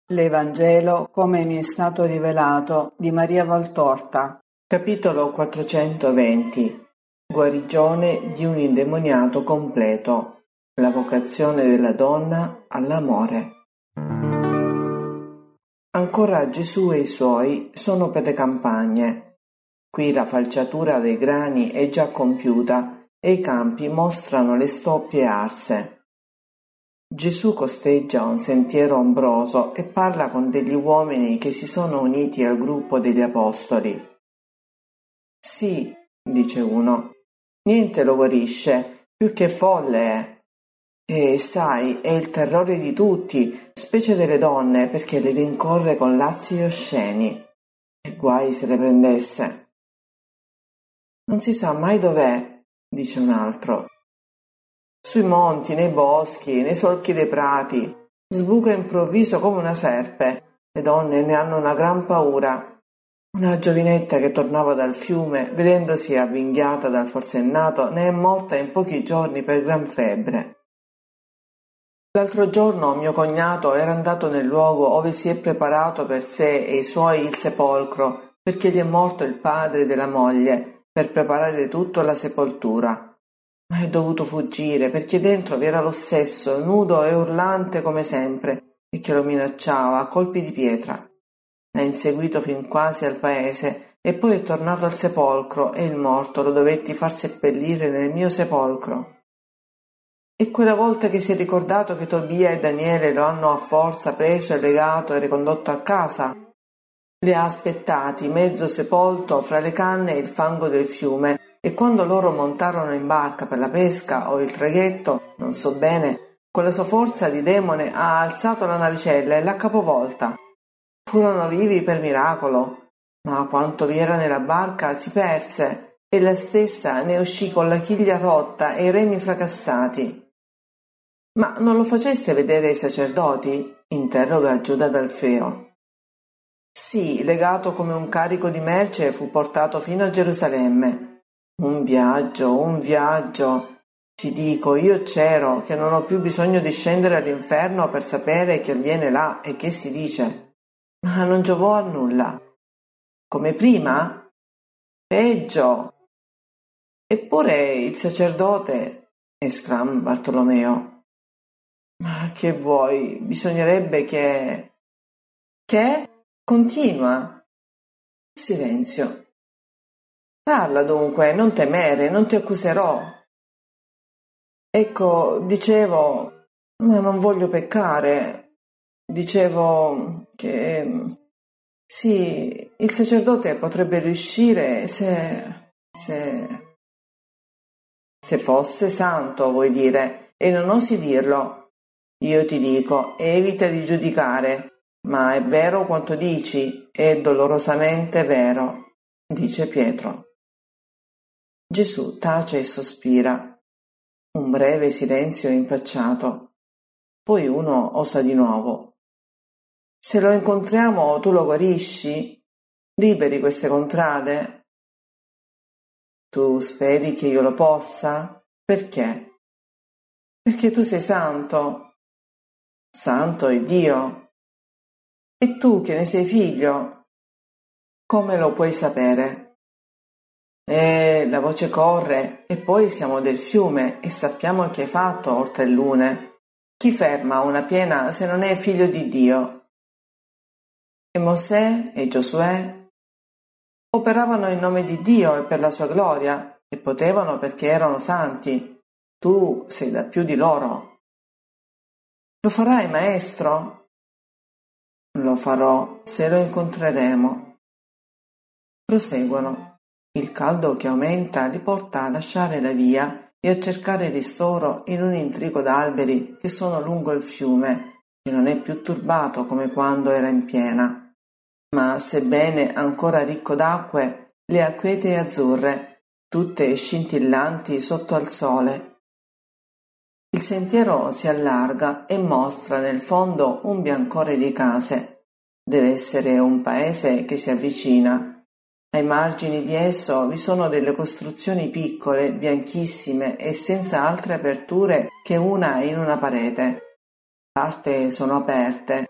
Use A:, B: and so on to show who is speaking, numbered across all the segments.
A: L'Evangelo come mi è stato rivelato di Maria Valtorta.
B: Capitolo 420. Guarigione di un indemoniato completo. La vocazione della donna all'amore. Ancora Gesù e i suoi sono per le campagne. Qui la falciatura dei grani è già compiuta e i campi mostrano le stoppie arse. Gesù costeggia un sentiero ombroso e parla con degli uomini che si sono uniti al gruppo degli apostoli. «Sì», dice uno, «niente lo guarisce, più che folle è. E sai, è il terrore di tutti, specie delle donne, perché le rincorre con lazzi osceni. E guai se le prendesse». «Non si sa mai dov'è», dice un altro. «Sui monti, nei boschi, nei solchi dei prati, sbuca improvviso come una serpe. Le donne ne hanno una gran paura». Una giovinetta che tornava dal fiume, vedendosi avvinghiata dal forsennato, ne è morta in pochi giorni per gran febbre. L'altro giorno mio cognato era andato nel luogo ove si è preparato per sé e i suoi il sepolcro, perché gli è morto il padre della moglie, per preparare tutto alla sepoltura. Ma è dovuto fuggire, perché dentro vi era lo stesso, nudo e urlante come sempre, e che lo minacciava a colpi di pietra. L'ha inseguito fin quasi al paese e poi è tornato al sepolcro e il morto lo dovetti far seppellire nel mio sepolcro. E quella volta che si è ricordato che Tobia e Daniele lo hanno a forza preso e legato e ricondotto a casa, li ha aspettati mezzo sepolto fra le canne e il fango del fiume, e quando loro montarono in barca per la pesca o il traghetto, non so bene, con la sua forza di demone ha alzato la navicella e l'ha capovolta. Furono vivi per miracolo, ma quanto vi era nella barca si perse, e la stessa ne uscì con la chiglia rotta e i remi fracassati. «Ma non lo faceste vedere ai sacerdoti?» interroga Giuda d'Alfeo. «Sì, legato come un carico di merce fu portato fino a Gerusalemme. Un viaggio. Ti dico, io c'ero, che non ho più bisogno di scendere all'inferno per sapere che avviene là e che si dice. Ma non giovò a nulla. Come prima? Peggio. Eppure il sacerdote», esclama Bartolomeo. «Ma che vuoi? Bisognerebbe che...» «Che?» Continua. Silenzio. «Parla dunque, non temere, non ti accuserò». «Ecco, dicevo, ma non voglio peccare. Dicevo che... sì, il sacerdote potrebbe riuscire se fosse santo, vuoi dire, e non osi dirlo. Io ti dico, evita di giudicare, ma è vero quanto dici, è dolorosamente vero», dice Pietro. Gesù tace e sospira. Un breve silenzio impacciato. Poi uno osa di nuovo. «Se lo incontriamo tu lo guarisci? Liberi queste contrade?» «Tu speri che io lo possa? Perché?» «Perché tu sei santo». «Santo è Dio». «E tu che ne sei figlio?» «Come lo puoi sapere?» La voce corre, e poi siamo del fiume e sappiamo che hai fatto oltre il lune. Chi ferma una piena se non è figlio di Dio?» E Mosè e Giosuè operavano in nome di Dio e per la sua gloria, e potevano perché erano santi. Tu sei da più di loro. «Lo farai, maestro?» «Lo farò, se lo incontreremo». Proseguono. Il caldo che aumenta li porta a lasciare la via e a cercare ristoro in un intrico d'alberi che sono lungo il fiume, che non è più turbato come quando era in piena, ma sebbene ancora ricco d'acque, le acquete azzurre, tutte scintillanti sotto al sole. Il sentiero si allarga e mostra nel fondo un biancore di case. Deve essere un paese che si avvicina. Ai margini di esso vi sono delle costruzioni piccole, bianchissime e senza altre aperture che una in una parete. Parte sono aperte,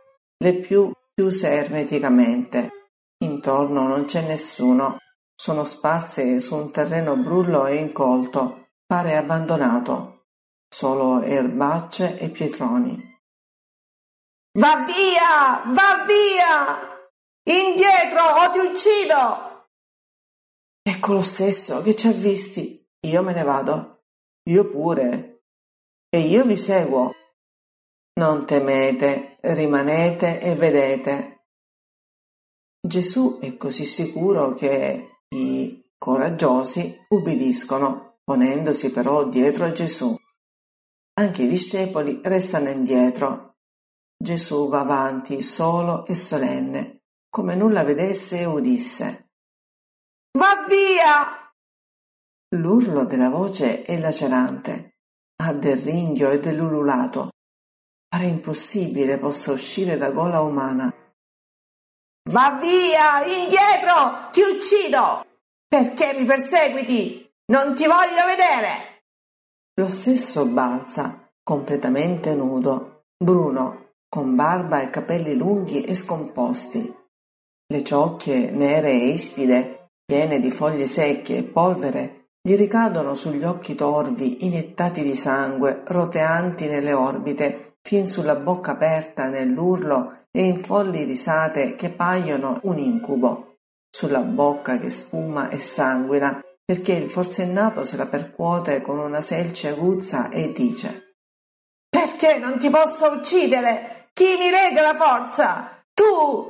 B: le più chiuse ermeticamente. Intorno non c'è nessuno, sono sparse su un terreno brullo e incolto, pare abbandonato, solo erbacce e pietroni.
A: Va via! Va via! Indietro o ti uccido!
B: Ecco lo stesso che ci ha visti. Io me ne vado. Io pure. E io vi seguo. Non temete, rimanete e vedete. Gesù è così sicuro che i coraggiosi ubbidiscono, ponendosi però dietro a Gesù. Anche i discepoli restano indietro. Gesù va avanti solo e solenne, come nulla vedesse e udisse.
A: Va via!
B: L'urlo della voce è lacerante, ha del ringhio e dell'ululato. Pare impossibile possa uscire da gola umana.
A: Va via! Indietro! Ti uccido! Perché mi perseguiti? Non ti voglio vedere!
B: Lo stesso balza, completamente nudo, bruno, con barba e capelli lunghi e scomposti. Le ciocche nere e ispide, piene di foglie secche e polvere, gli ricadono sugli occhi torvi, iniettati di sangue, roteanti nelle orbite, fin sulla bocca aperta nell'urlo e in folli risate che paiono un incubo, sulla bocca che spuma e sanguina, perché il forsennato se la percuote con una selce aguzza e dice:
A: Perché non ti posso uccidere? Chi mi lega la forza? Tu!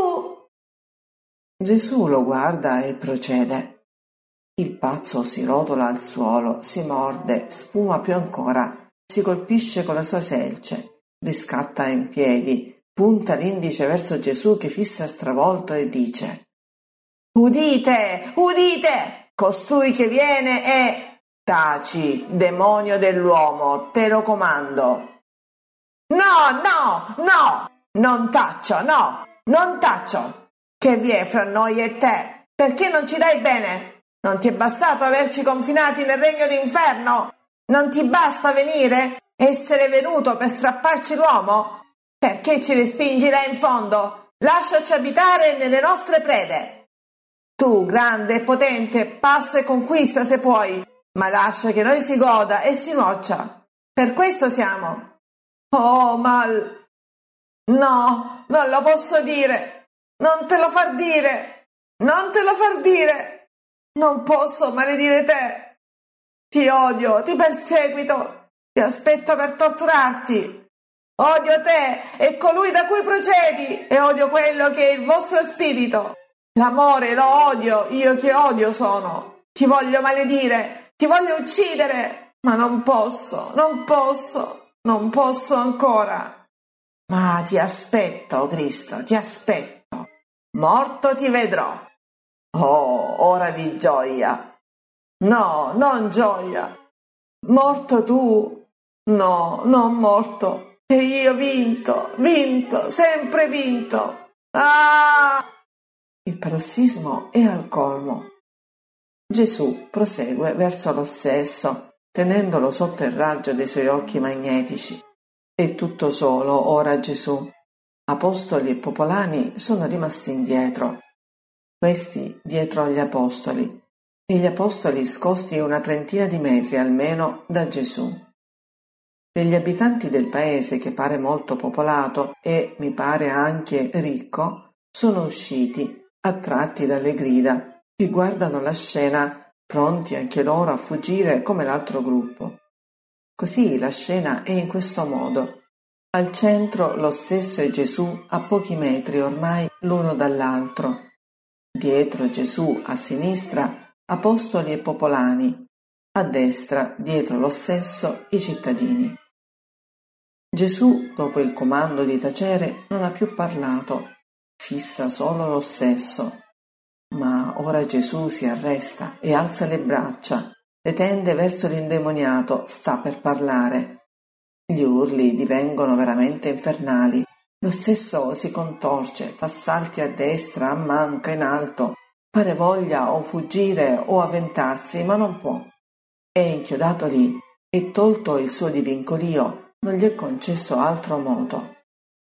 B: Gesù lo guarda e procede. Il pazzo si rotola al suolo, si morde, spuma più ancora, si colpisce con la sua selce, riscatta in piedi, punta l'indice verso Gesù che fissa stravolto e dice:
A: Udite! Udite! Costui che viene è...
B: Taci, demonio dell'uomo, te lo comando.
A: No! Non taccio, no! Non taccio! Che vi è fra noi e te? Perché non ci dai bene? Non ti è bastato averci confinati nel regno d'inferno? Non ti basta venire? Essere venuto per strapparci l'uomo? Perché ci respingi là in fondo? Lasciaci abitare nelle nostre prede. Tu, grande e potente, passa e conquista se puoi, ma lascia che noi si goda e si nuoccia. Per questo siamo. Oh, mal! No, non lo posso dire! Non te lo far dire! Non te lo far dire! Non posso maledire te! Ti odio, ti perseguito, ti aspetto per torturarti! Odio te e colui da cui procedi e odio quello che è il vostro spirito! L'amore lo odio, io che odio sono! Ti voglio maledire, ti voglio uccidere, ma non posso ancora! Ma ti aspetto, Cristo, ti aspetto. Morto ti vedrò. Oh, ora di gioia. No, non gioia. Morto tu. No, non morto. E io vinto, sempre vinto. Ah!
B: Il parossismo è al colmo. Gesù prosegue verso lo stesso, tenendolo sotto il raggio dei suoi occhi magnetici. È tutto solo ora Gesù. Apostoli e popolani sono rimasti indietro. Questi dietro agli apostoli, e gli apostoli scosti una trentina di metri almeno da Gesù. Degli abitanti del paese, che pare molto popolato e mi pare anche ricco, sono usciti, attratti dalle grida, che guardano la scena, pronti anche loro a fuggire come l'altro gruppo. Così la scena è in questo modo. Al centro lo stesso è Gesù a pochi metri ormai l'uno dall'altro. Dietro Gesù a sinistra apostoli e popolani, a destra dietro lo stesso i cittadini. Gesù, dopo il comando di tacere, non ha più parlato, fissa solo lo stesso. Ma ora Gesù si arresta e alza le braccia, le tende verso l'indemoniato, sta per parlare. Gli urli divengono veramente infernali. Lo stesso si contorce, fa salti a destra, a manca, in alto. Pare voglia o fuggire o avventarsi, ma non può. È inchiodato lì e tolto il suo divincolio, non gli è concesso altro modo.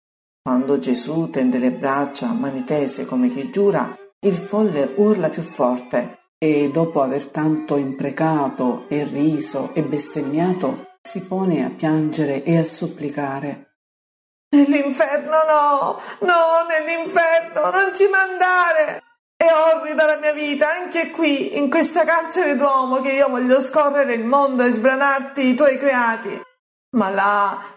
B: Quando Gesù tende le braccia a mani tese come chi giura, il folle urla più forte e dopo aver tanto imprecato e riso e bestemmiato si pone a piangere e a supplicare.
A: Nell'inferno no, nell'inferno non ci mandare! È orrida la mia vita, anche qui, in questa carcere d'uomo che io voglio scorrere il mondo e sbranarti i tuoi creati. Ma là,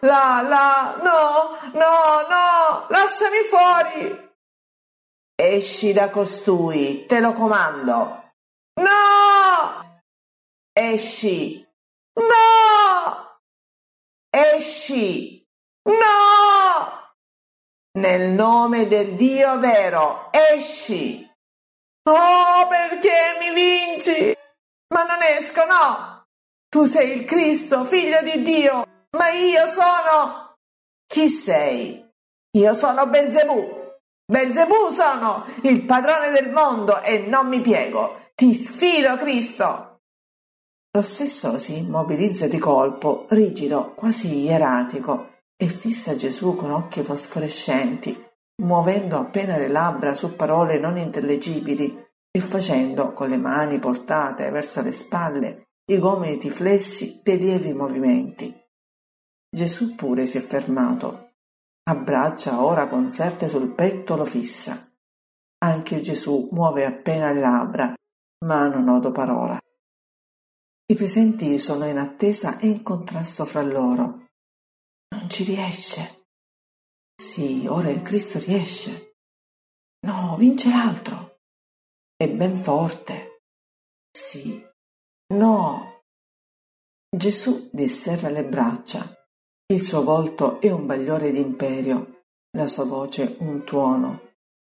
A: no, lasciami fuori!
B: Esci da costui, te lo comando.
A: No!
B: Esci,
A: No!
B: esci,
A: No!
B: nel nome del Dio vero, esci.
A: Oh, perché mi vinci? Ma non esco, no! Tu sei il Cristo, figlio di Dio, ma io sono...
B: Chi sei?
A: Io sono Belzebù. Belzebù sono il padrone del mondo e non mi piego. Ti sfido, Cristo.
B: Lo stesso si immobilizza di colpo, rigido, quasi ieratico, e fissa Gesù con occhi fosforescenti, muovendo appena le labbra su parole non intellegibili e facendo, con le mani portate verso le spalle, i gomiti flessi dei lievi movimenti. Gesù pure si è fermato. A braccia ora conserte sul petto lo fissa. Anche Gesù muove appena le labbra, ma non odo parola. I presenti sono in attesa e in contrasto fra loro. Non ci riesce. Sì, ora il Cristo riesce. No, vince l'altro. È ben forte. Sì. No. Gesù disserra le braccia. Il suo volto è un bagliore d'imperio, la sua voce un tuono.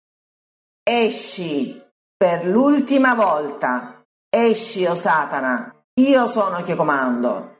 B: Esci, per l'ultima volta. Esci, o Satana. Io sono che comando.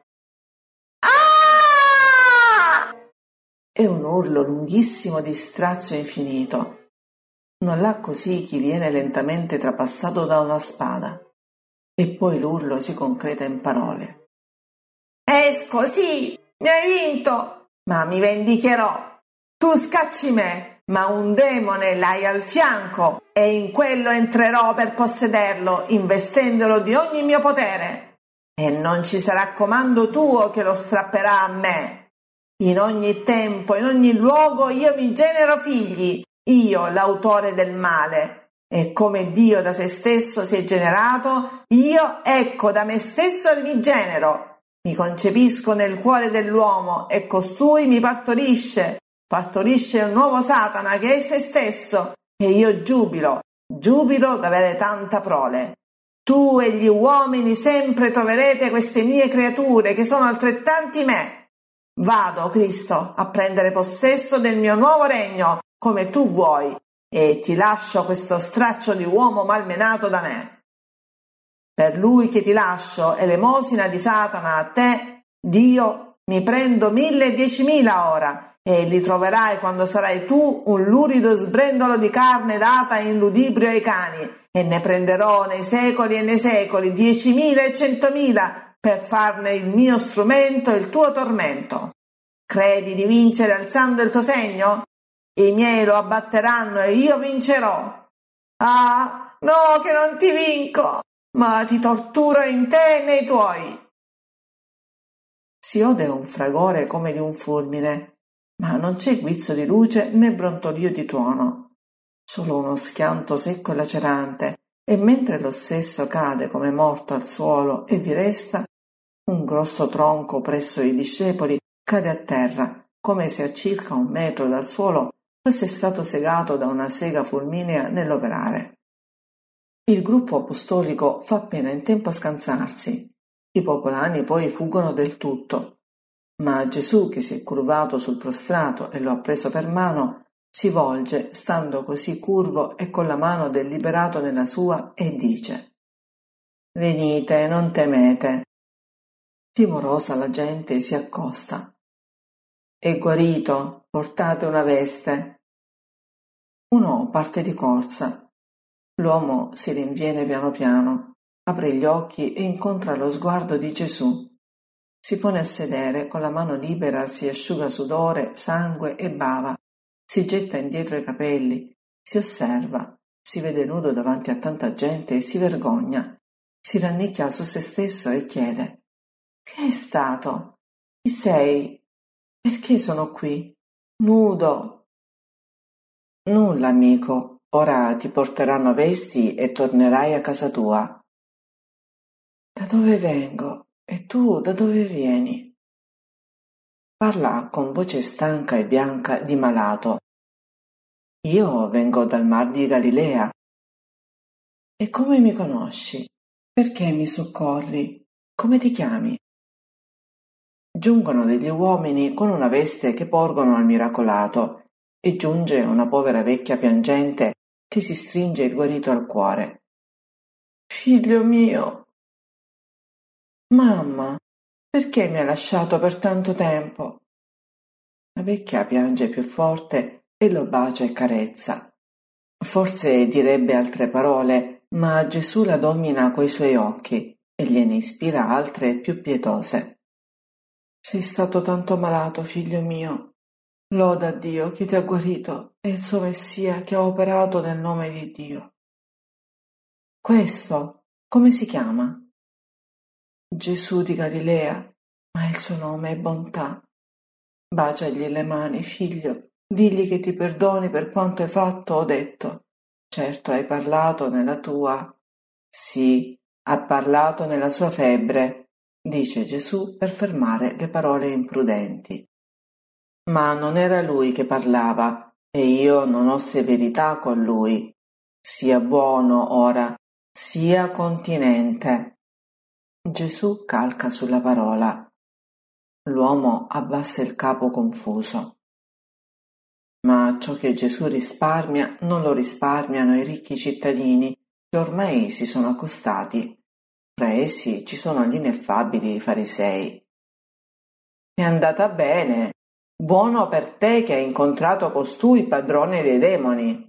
A: Ah!
B: È un urlo lunghissimo di strazio infinito. Non l'ha così chi viene lentamente trapassato da una spada. E poi l'urlo si concreta in parole.
A: Esco, sì, mi hai vinto, ma mi vendicherò. Tu scacci me, ma un demone l'hai al fianco e in quello entrerò per possederlo, investendolo di ogni mio potere. E non ci sarà comando tuo che lo strapperà a me. In ogni tempo, in ogni luogo io mi genero figli, io l'autore del male. E come Dio da se stesso si è generato, io ecco da me stesso mi genero. Mi concepisco nel cuore dell'uomo e costui mi partorisce un nuovo Satana che è se stesso e io giubilo d'avere tanta prole. Tu e gli uomini sempre troverete queste mie creature che sono altrettanti me. Vado, Cristo, a prendere possesso del mio nuovo regno come tu vuoi e ti lascio questo straccio di uomo malmenato da me. Per lui che ti lascio, elemosina di Satana a te, Dio, mi prendo 1000 e 10.000 ora, e li troverai quando sarai tu un lurido sbrendolo di carne data in ludibrio ai cani, e ne prenderò nei secoli e nei secoli 10.000 e 100.000 per farne il mio strumento e il tuo tormento. Credi di vincere alzando il tuo segno? I miei lo abbatteranno e io vincerò. Ah, no, che non ti vinco! Ma ti torturo in te e nei tuoi.
B: Si ode un fragore come di un fulmine, ma non c'è guizzo di luce né brontolio di tuono, solo uno schianto secco e lacerante, e mentre lo stesso cade come morto al suolo e vi resta, un grosso tronco presso i discepoli cade a terra, come se a circa 1 metro dal suolo fosse stato segato da una sega fulminea nell'operare. Il gruppo apostolico fa appena in tempo a scansarsi. I popolani poi fuggono del tutto. Ma Gesù, che si è curvato sul prostrato e lo ha preso per mano, si volge, stando così curvo e con la mano del liberato nella sua, e dice: «Venite, non temete». Timorosa la gente si accosta. «È guarito, portate una veste». Uno parte di corsa. L'uomo si rinviene piano piano, apre gli occhi e incontra lo sguardo di Gesù. Si pone a sedere, con la mano libera si asciuga sudore, sangue e bava, Si getta indietro i capelli, si osserva, si vede nudo davanti a tanta gente e si vergogna, si rannicchia su se stesso e chiede: «Che è stato? Chi sei? Perché sono qui? Nudo!» «Nulla, amico, ora ti porteranno vesti e tornerai a casa tua». «Da dove vengo? E tu da dove vieni?» Parla con voce stanca e bianca di malato. «Io vengo dal mar di Galilea». «E come mi conosci? Perché mi soccorri? Come ti chiami?» Giungono degli uomini con una veste che porgono al miracolato e giunge una povera vecchia piangente che si stringe il guarito al cuore. «Figlio mio!» «Mamma, perché mi hai lasciato per tanto tempo?» La vecchia piange più forte e lo bacia e carezza. Forse direbbe altre parole, ma Gesù la domina coi suoi occhi e gliene ispira altre più pietose. «Sei stato tanto malato, figlio mio. Loda a Dio che ti ha guarito e il suo Messia che ha operato nel nome di Dio». «Questo come si chiama?» «Gesù di Galilea, ma il suo nome è bontà. Baciagli le mani, figlio, digli che ti perdoni per quanto hai fatto o detto. Certo hai parlato nella tua...» «Sì, ha parlato nella sua febbre», dice Gesù per fermare le parole imprudenti. «Ma non era lui che parlava, e io non ho severità con lui. Sia buono ora, sia continente». Gesù calca sulla parola. L'uomo abbassa il capo confuso. Ma ciò che Gesù risparmia non lo risparmiano i ricchi cittadini che ormai si sono accostati. Fra essi ci sono gli ineffabili farisei. «È andata bene. Buono per te che hai incontrato costui, padrone dei demoni».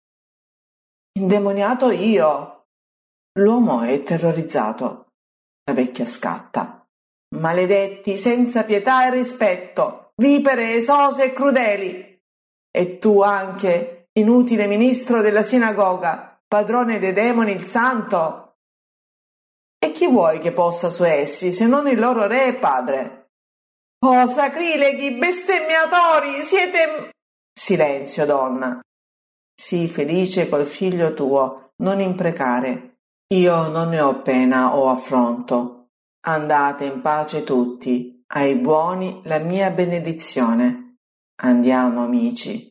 B: «Indemoniato io?» L'uomo è terrorizzato. La vecchia scatta. «Maledetti, senza pietà e rispetto, vipere esose e crudeli! E tu anche, inutile ministro della sinagoga, padrone dei demoni, il santo? E chi vuoi che possa su essi, se non il loro re e padre?» «Oh, sacrileghi, bestemmiatori, siete...» «Silenzio, donna. Sii felice col figlio tuo, non imprecare. Io non ne ho pena o affronto. Andate in pace tutti, ai buoni la mia benedizione. Andiamo, amici».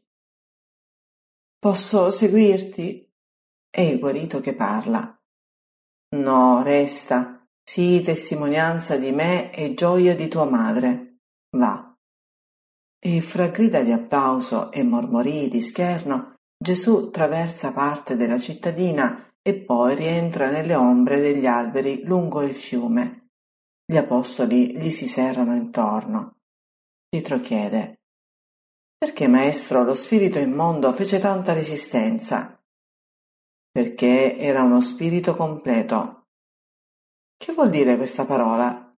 B: «Posso seguirti?» È il guarito che parla. «No, resta, sii testimonianza di me e gioia di tua madre. Va». E fra grida di applauso e mormorii di scherno, Gesù traversa parte della cittadina e poi rientra nelle ombre degli alberi lungo il fiume. Gli apostoli gli si serrano intorno. Pietro chiede: «Perché, maestro, lo spirito immondo fece tanta resistenza?» «Perché era uno spirito completo». «Che vuol dire questa parola?»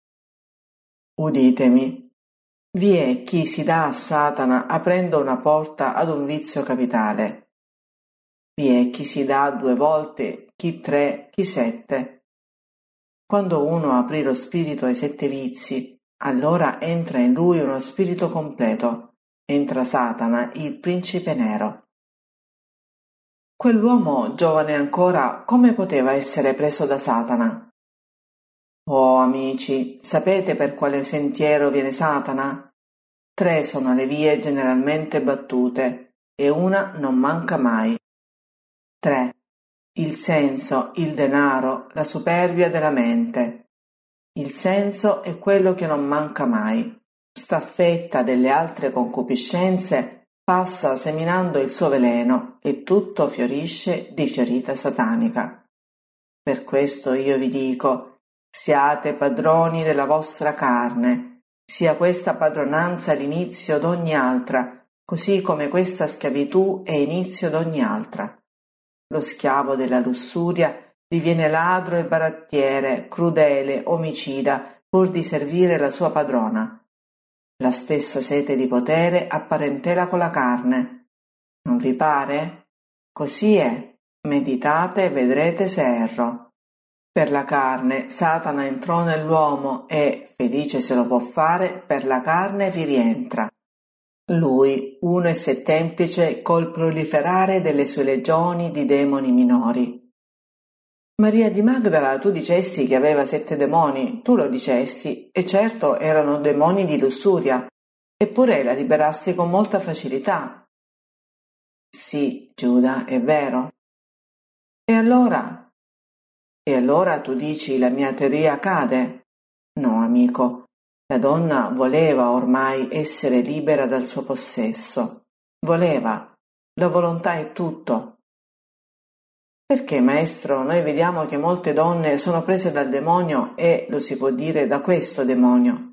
B: «Uditemi. Vi è chi si dà a Satana aprendo una porta ad un vizio capitale. Vi è chi si dà 2 volte, chi 3, chi 7. Quando uno aprì lo spirito ai 7 vizi, allora entra in lui uno spirito completo, entra Satana, il principe nero». Quell'uomo, giovane ancora, come poteva essere preso da Satana? «Oh, amici, sapete per quale sentiero viene Satana? 3 sono le vie generalmente battute, e una non manca mai. 3. Il senso, il denaro, la superbia della mente. Il senso è quello che non manca mai. Staffetta delle altre concupiscenze passa seminando il suo veleno e tutto fiorisce di fiorita satanica. Per questo io vi dico, siate padroni della vostra carne, sia questa padronanza l'inizio d'ogni altra, così come questa schiavitù è inizio d'ogni altra. Lo schiavo della lussuria diviene ladro e barattiere, crudele, omicida, pur di servire la sua padrona. La stessa sete di potere ha parentela con la carne. Non vi pare? Così è. Meditate e vedrete se erro. Per la carne Satana entrò nell'uomo e, felice se lo può fare, per la carne vi rientra. Lui, uno e settemplice col proliferare delle sue legioni di demoni minori. Maria di Magdala, tu dicesti che aveva 7 demoni, tu lo dicesti, e certo erano demoni di lussuria, eppure la liberasti con molta facilità. Sì, Giuda, è vero. E allora? E allora tu dici la mia teoria cade? No, amico, la donna voleva ormai essere libera dal suo possesso. Voleva. La volontà è tutto. Perché, maestro, noi vediamo che molte donne sono prese dal demonio e, lo si può dire, da questo demonio.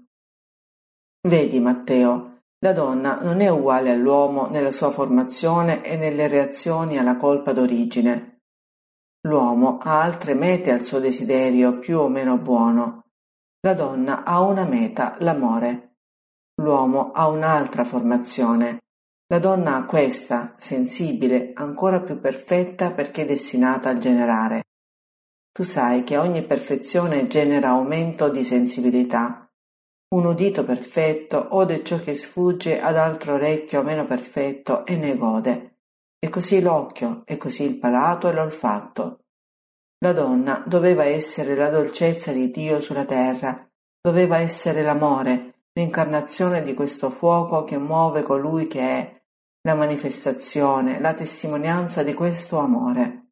B: Vedi, Matteo, la donna non è uguale all'uomo nella sua formazione e nelle reazioni alla colpa d'origine. L'uomo ha altre mete al suo desiderio più o meno buono. La donna ha una meta, l'amore. L'uomo ha un'altra formazione. La donna ha questa, sensibile, ancora più perfetta perché destinata al generare. Tu sai che ogni perfezione genera aumento di sensibilità. Un udito perfetto ode ciò che sfugge ad altro orecchio meno perfetto e ne gode. E così l'occhio, e così il palato e l'olfatto. La donna doveva essere la dolcezza di Dio sulla terra, doveva essere l'amore, l'incarnazione di questo fuoco che muove colui che è, la manifestazione, la testimonianza di questo amore.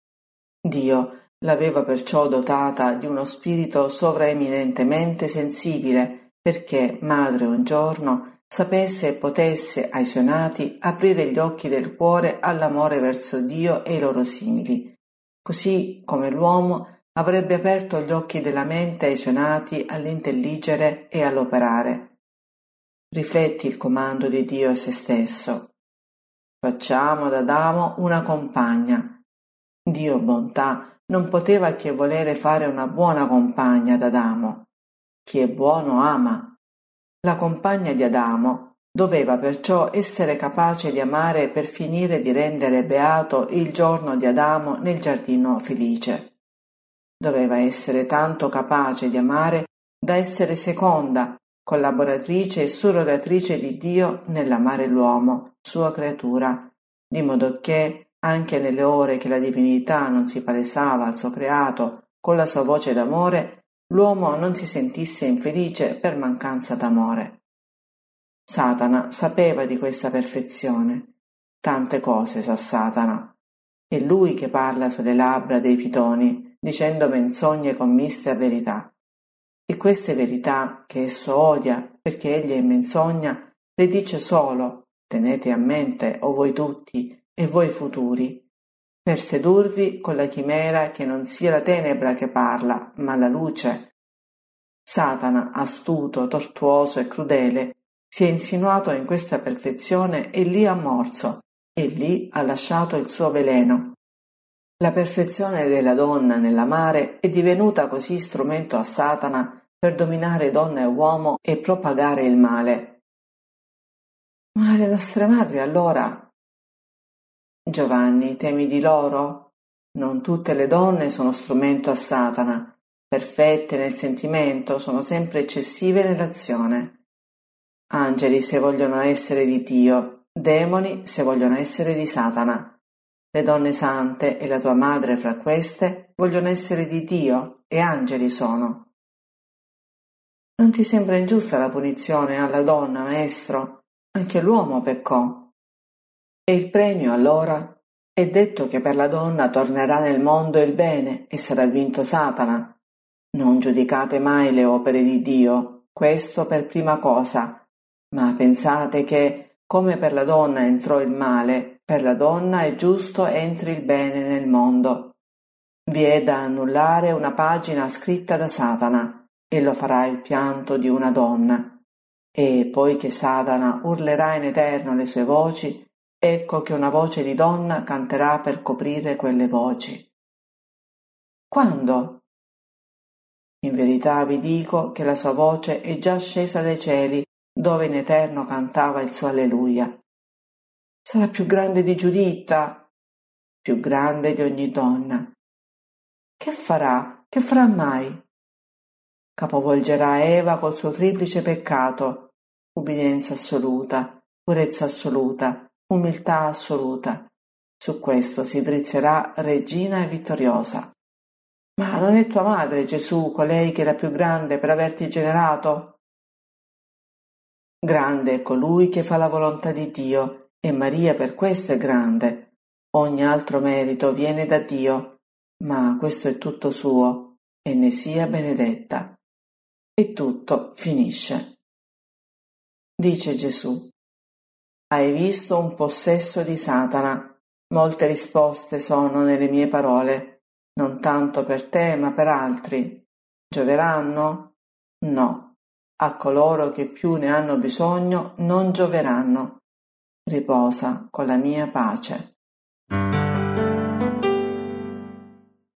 B: Dio l'aveva perciò dotata di uno spirito sovraeminentemente sensibile, perché madre un giorno sapesse e potesse ai suoi nati aprire gli occhi del cuore all'amore verso Dio e i loro simili, così come l'uomo avrebbe aperto gli occhi della mente ai suoi nati all'intelligere e all'operare. Rifletti il comando di Dio a se stesso. Facciamo da Adamo una compagna. Dio bontà non poteva che volere fare una buona compagna ad Adamo. Chi è buono ama. La compagna di Adamo doveva perciò essere capace di amare per finire di rendere beato il giorno di Adamo nel giardino felice. Doveva essere tanto capace di amare da essere seconda, collaboratrice e surrogatrice di Dio nell'amare l'uomo, sua creatura, di modo che, anche nelle ore che la divinità non si palesava al suo creato con la sua voce d'amore, l'uomo non si sentisse infelice per mancanza d'amore. Satana sapeva di questa perfezione. Tante cose sa Satana. È lui che parla sulle labbra dei pitoni, dicendo menzogne commiste a verità. E queste verità, che esso odia, perché egli è menzogna, le dice solo, tenete a mente, o voi tutti, e voi futuri, per sedurvi con la chimera che non sia la tenebra che parla, ma la luce. Satana, astuto, tortuoso e crudele, si è insinuato in questa perfezione e lì ha morso, e lì ha lasciato il suo veleno. La perfezione della donna nell'amare è divenuta così strumento a Satana per dominare donna e uomo e propagare il male. Ma le nostre madri allora? Giovanni, temi di loro? Non tutte le donne sono strumento a Satana, perfette nel sentimento, sono sempre eccessive nell'azione. Angeli se vogliono essere di Dio, demoni se vogliono essere di Satana. Le donne sante e la tua madre fra queste vogliono essere di Dio e angeli sono. Non ti sembra ingiusta la punizione alla donna, maestro? Anche l'uomo peccò. E il premio allora? È detto che per la donna tornerà nel mondo il bene e sarà vinto Satana. Non giudicate mai le opere di Dio, questo per prima cosa, ma pensate che, come per la donna entrò il male, per la donna è giusto entri il bene nel mondo. Vi è da annullare una pagina scritta da Satana, e lo farà il pianto di una donna. E poi che Satana urlerà in eterno le sue voci, ecco che una voce di donna canterà per coprire quelle voci. Quando? In verità vi dico che la sua voce è già scesa dai cieli dove in eterno cantava il suo alleluia. Sarà più grande di Giuditta, più grande di ogni donna. Che farà? Che farà mai? Capovolgerà Eva col suo triplice peccato: ubbidienza assoluta, purezza assoluta, umiltà assoluta. Su questo si drizzerà regina e vittoriosa. Ma non è tua madre, Gesù, colei che è la più grande per averti generato? Grande è colui che fa la volontà di Dio, e Maria per questo è grande. Ogni altro merito viene da Dio, ma questo è tutto suo, e ne sia benedetta. E tutto finisce. Dice Gesù: hai visto un possesso di Satana. Molte risposte sono nelle mie parole, non tanto per te ma per altri. Gioveranno? No. A coloro che più ne hanno bisogno non gioveranno. Riposa con la mia pace.